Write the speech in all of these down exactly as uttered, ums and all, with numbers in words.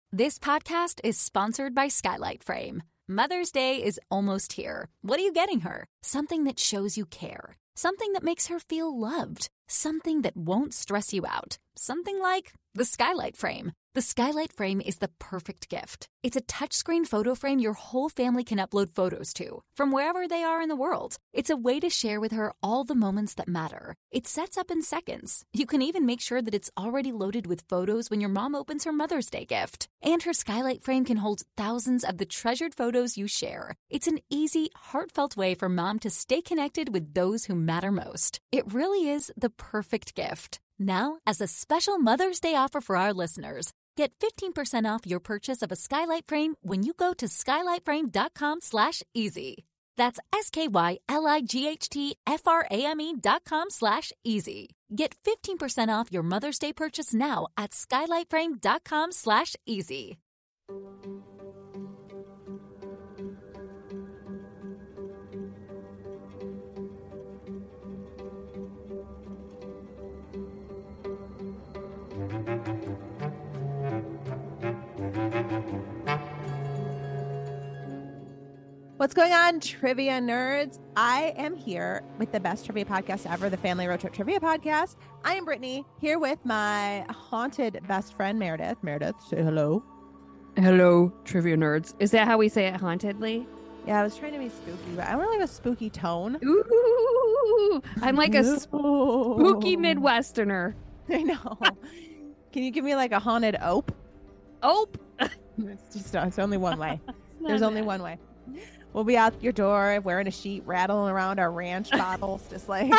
This podcast is sponsored by Skylight Frame. Mother's Day is almost here. What are you getting her? Something that shows you care. Something that makes her feel loved. Something that won't stress you out. Something like the Skylight Frame. The Skylight Frame is the perfect gift. It's a touchscreen photo frame your whole family can upload photos to, from wherever they are in the world. It's a way to share with her all the moments that matter. It sets up in seconds. You can even make sure that it's already loaded with photos when your mom opens her Mother's Day gift. And her Skylight Frame can hold thousands of the treasured photos you share. It's an easy, heartfelt way for mom to stay connected with those who matter most. It really is the perfect gift. Now, as a special Mother's Day offer for our listeners, get fifteen percent off your purchase of a Skylight Frame when you go to skylightframe.com slash easy. That's S-K-Y-L-I-G-H-T-F-R-A-M-E dot com slash easy. Get fifteen percent off your Mother's Day purchase now at skylightframe.com slash easy. What's going on, trivia nerds? I am here with the best trivia podcast ever, the Family Road Trip Trivia Podcast. I am Brittany, here with my haunted best friend, Meredith. Meredith, say hello. Hello, trivia nerds. Is that how we say it, hauntedly? Yeah, I was trying to be spooky, but I don't really have a spooky tone. Ooh, I'm like a spooky Midwesterner. I know. Can you give me like a haunted ope? Ope? It's just, it's only one way. There's only one way. We'll be out your door wearing a sheet, rattling around our ranch bottles, just like.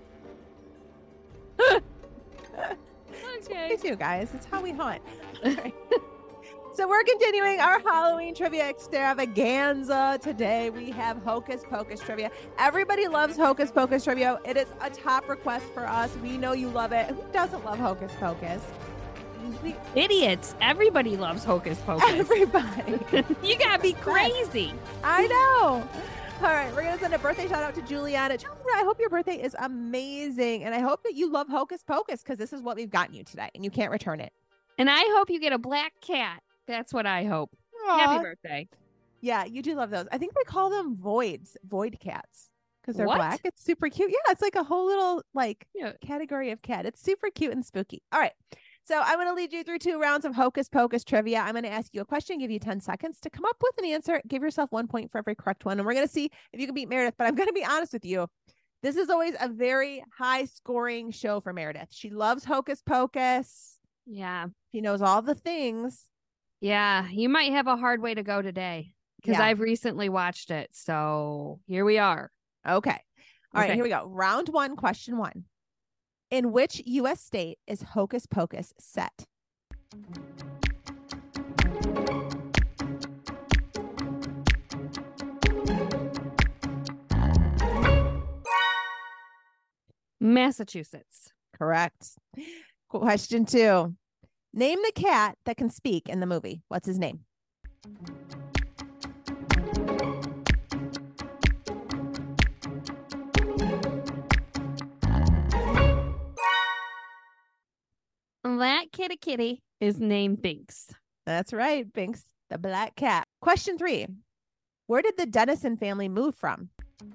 Okay. That's what we do, guys. It's how we hunt. Right. So we're continuing our Halloween trivia extravaganza. Today we have Hocus Pocus trivia. Everybody loves Hocus Pocus trivia. It is a top request for us. We know you love it. Who doesn't love Hocus Pocus? We, Idiots. Everybody loves Hocus Pocus. Everybody. You gotta be crazy. I know. All right, we're going to send a birthday shout out to Juliana. Juliana, I hope your birthday is amazing. And I hope that you love Hocus Pocus because this is what we've gotten you today and you can't return it. And I hope you get a black cat. That's what I hope. Aww. Happy birthday. Yeah, you do love those. I think they call them voids, void cats. Because they're What? black. It's super cute. Yeah, it's like a whole little like Yeah. category of cat. It's super cute and spooky. All right. So I'm going to lead you through two rounds of Hocus Pocus trivia. I'm going to ask you a question, give you ten seconds to come up with an answer. Give yourself one point for every correct one. And we're going to see if you can beat Meredith. But I'm going to be honest with you. This is always a very high scoring show for Meredith. She loves Hocus Pocus. Yeah. She knows all the things. Yeah. You might have a hard way to go today because Yeah. I've recently watched it. So here we are. Okay. All right. Okay. Here we go. Round one, question one. In which U S state is Hocus Pocus set? Massachusetts. Correct. Question two. Name the cat that can speak in the movie. What's his name? That kitty kitty is named Binks. That's right. Binks, the black cat. Question three. Where did the Dennison family move from?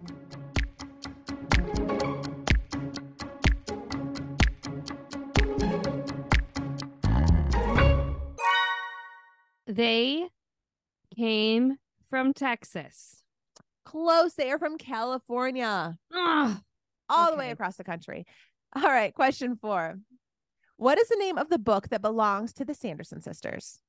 They came from Texas. Close. They are from California. Ugh. All the way Okay. across the country. All right. Question four. What is the name of the book that belongs to the Sanderson sisters?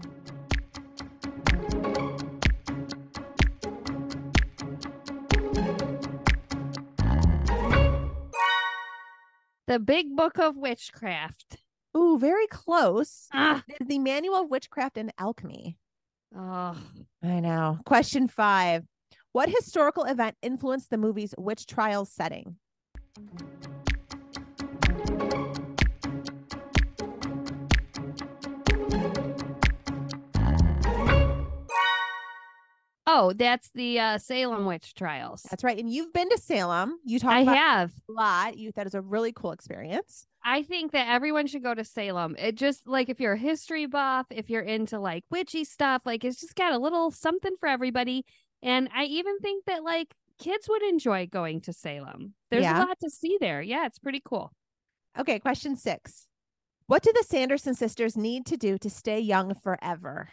The Big Book of Witchcraft. Ooh, very close. Ah. It is the Manual of Witchcraft and Alchemy. Oh, I know. Question five. What historical event influenced the movie's witch trials setting? oh, that's the uh, Salem witch trials. That's right. And you've been to Salem. You talked I about have. it a lot. You thought it was a really cool experience. I think that everyone should go to Salem. It just like if you're a history buff, if you're into like witchy stuff, like it's just got a little something for everybody. And I even think that like kids would enjoy going to Salem. There's Yeah. a lot to see there. Yeah, it's pretty cool. Okay, question six. What do the Sanderson sisters need to do to stay young forever?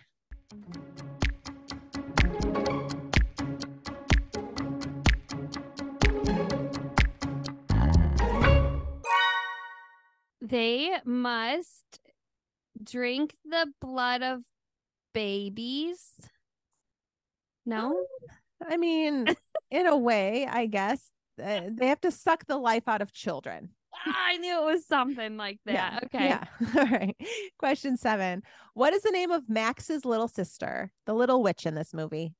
They must drink the blood of babies. No? I mean, in a way, I guess uh, they have to suck the life out of children. I knew it was something like that. Yeah. Okay. Yeah. All right. Question seven. What is the name of Max's little sister, the little witch in this movie?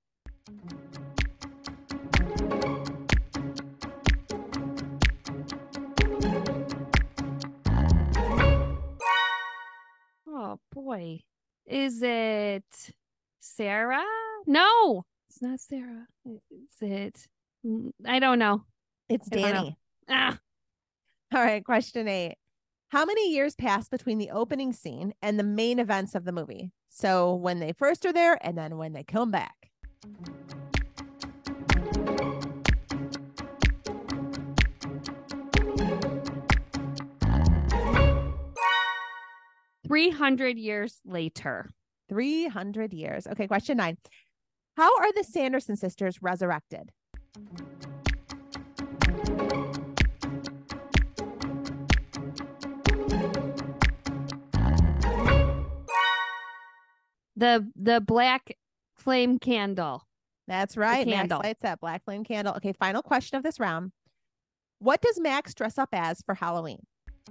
Oh boy. Is it Sarah? No, it's not Sarah. Is it? I don't know. It's I don't know. Danny. Ah. All right. Question eight. How many years pass between the opening scene and the main events of the movie? So when they first are there and then when they come back. three hundred years later. three hundred years. Okay. Question nine. How are the Sanderson sisters resurrected? The the black flame candle. That's right. Max candle. lights that black flame candle. Okay. Final question of this round. What does Max dress up as for Halloween?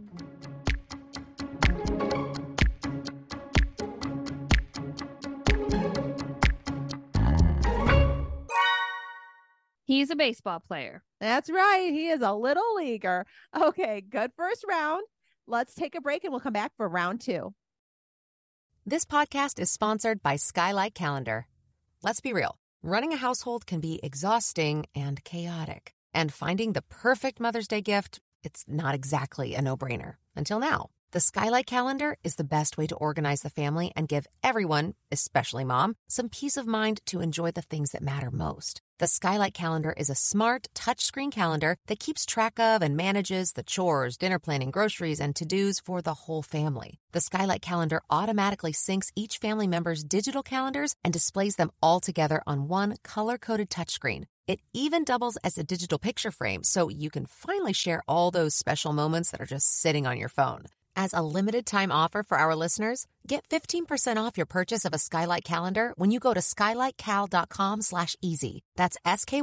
He's a baseball player. That's right. He is a little leaguer. Okay, good first round. Let's take a break and we'll come back for round two. This podcast is sponsored by Skylight Calendar. Let's be real. Running a household can be exhausting and chaotic. And finding the perfect Mother's Day gift, it's not exactly a no-brainer. Until now. The Skylight Calendar is the best way to organize the family and give everyone, especially mom, some peace of mind to enjoy the things that matter most. The Skylight Calendar is a smart, touchscreen calendar that keeps track of and manages the chores, dinner planning, groceries, and to-dos for the whole family. The Skylight Calendar automatically syncs each family member's digital calendars and displays them all together on one color-coded touchscreen. It even doubles as a digital picture frame, so you can finally share all those special moments that are just sitting on your phone. As a limited-time offer for our listeners, get fifteen percent off your purchase of a Skylight Calendar when you go to skylightcal.com slash easy. That's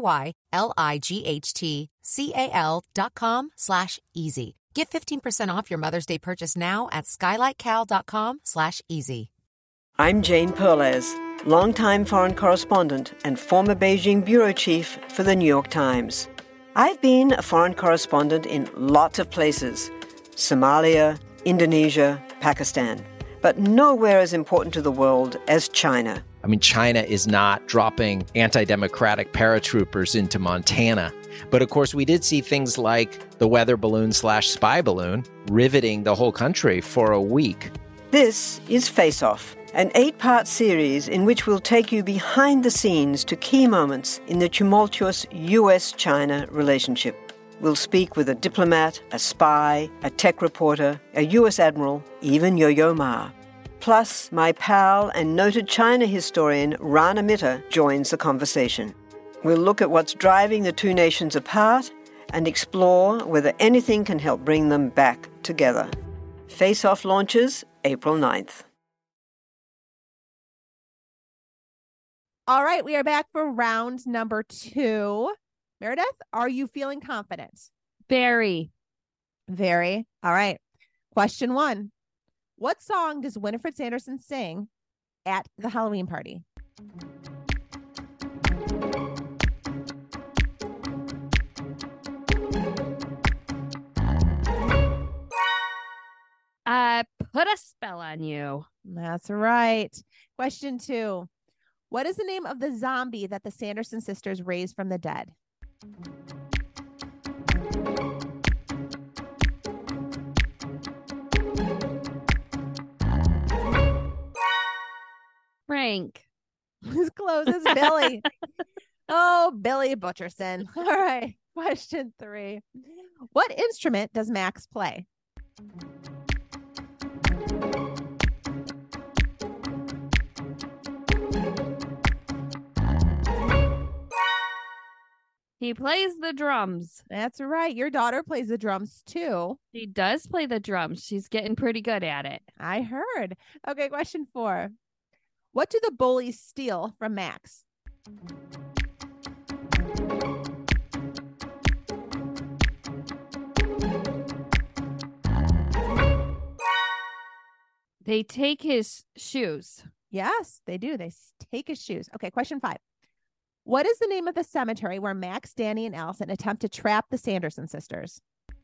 S-K-Y-L-I-G-H-T-C-A-L dot com slash easy. Get fifteen percent off your Mother's Day purchase now at skylightcal.com slash easy. I'm Jane Perlez, longtime foreign correspondent and former Beijing bureau chief for the New York Times. I've been a foreign correspondent in lots of places: Somalia, Indonesia, Pakistan, but nowhere as important to the world as China. I mean, China is not dropping anti-democratic paratroopers into Montana. But of course, we did see things like the weather balloon slash spy balloon riveting the whole country for a week. This is Face Off, an eight-part series in which we'll take you behind the scenes to key moments in the tumultuous U S China relationship. We'll speak with a diplomat, a spy, a tech reporter, a U S admiral, even Yo-Yo Ma. Plus, my pal and noted China historian Rana Mitter joins the conversation. We'll look at what's driving the two nations apart and explore whether anything can help bring them back together. Face Off launches April ninth. All right, we are back for round number two. Meredith, are you feeling confident? Very. Very. All right. Question one. What song does Winifred Sanderson sing at the Halloween party? I put a spell on you. That's right. Question two. What is the name of the zombie that the Sanderson sisters raised from the dead? Frank. As close as Billy. Oh, Billy Butcherson. All right. Question three. What instrument does Max play? He plays the drums. That's right. Your daughter plays the drums too. She does play the drums. She's getting pretty good at it. I heard. Okay, question four. What do the bullies steal from Max? They take his shoes. Yes, they do. They s- take his shoes. Okay, question five. What is the name of the cemetery where Max, Danny, and Allison attempt to trap the Sanderson sisters?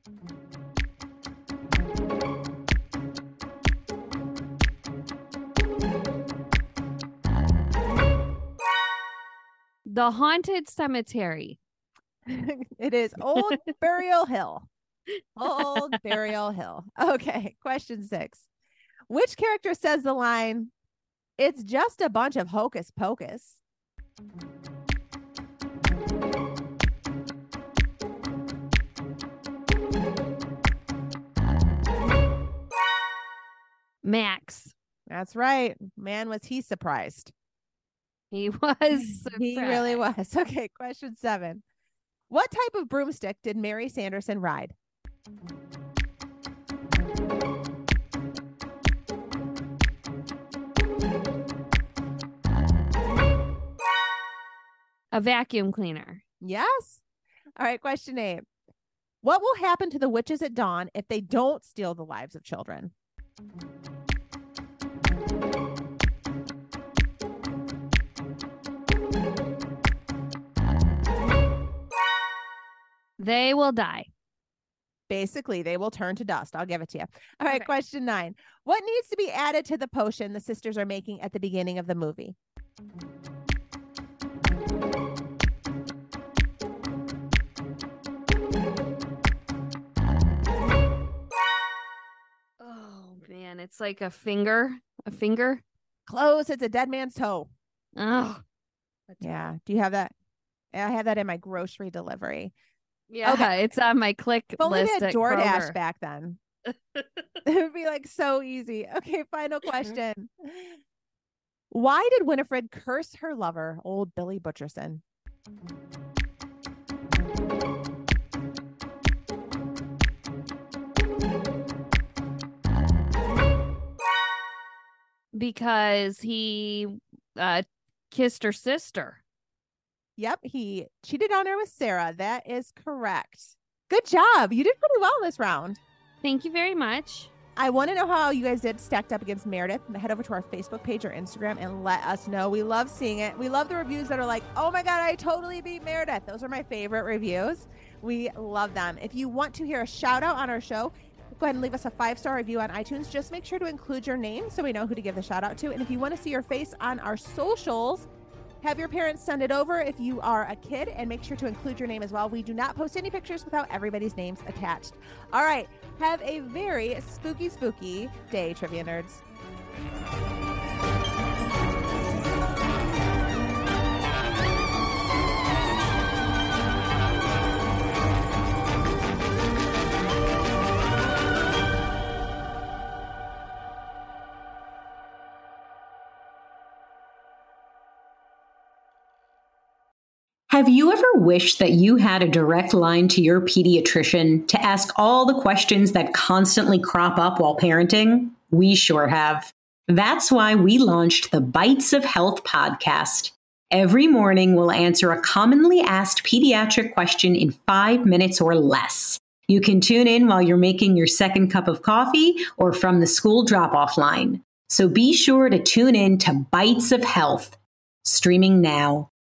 The Haunted Cemetery. It is Old Burial Hill. Old Burial Hill. Okay, question six. Which character says the line, "It's just a bunch of hocus pocus"? Max. That's right. Man, was he surprised. He was. He really surprised. was. Okay, question seven. What type of broomstick did Mary Sanderson ride? A vacuum cleaner. Yes. All right, question eight. What will happen to the witches at dawn if they don't steal the lives of children? They will die. Basically, they will turn to dust. I'll give it to you. All right, Okay. question nine. What needs to be added to the potion the sisters are making at the beginning of the movie? Oh man, it's like a finger. A finger. Close. It's a dead man's toe. Oh. Yeah. Do you have that? I have that in my grocery delivery. Yeah, Okay. it's on my click If only list they had at DoorDash Kroger. back then. It would be like so easy. Okay, final question. Why did Winifred curse her lover, old Billy Butcherson? Because he uh kissed her sister. Yep, he cheated on her with Sarah. That is correct. Good job. You did pretty well this round. Thank you very much. I want to know how you guys did stacked up against Meredith. Head over to our Facebook page or Instagram and let us know. We love seeing it. We love the reviews that are like, oh my God, I totally beat Meredith. Those are my favorite reviews. We love them. If you want to hear a shout out on our show, go ahead and leave us a five-star review on iTunes. Just make sure to include your name so we know who to give the shout out to. And if you want to see your face on our socials, have your parents send it over if you are a kid, and make sure to include your name as well. We do not post any pictures without everybody's names attached. All right. Have a very spooky, spooky day, Trivia Nerds. Have you ever wished that you had a direct line to your pediatrician to ask all the questions that constantly crop up while parenting? We sure have. That's why we launched the Bites of Health podcast. Every morning, we'll answer a commonly asked pediatric question in five minutes or less. You can tune in while you're making your second cup of coffee or from the school drop-off line. So be sure to tune in to Bites of Health, streaming now.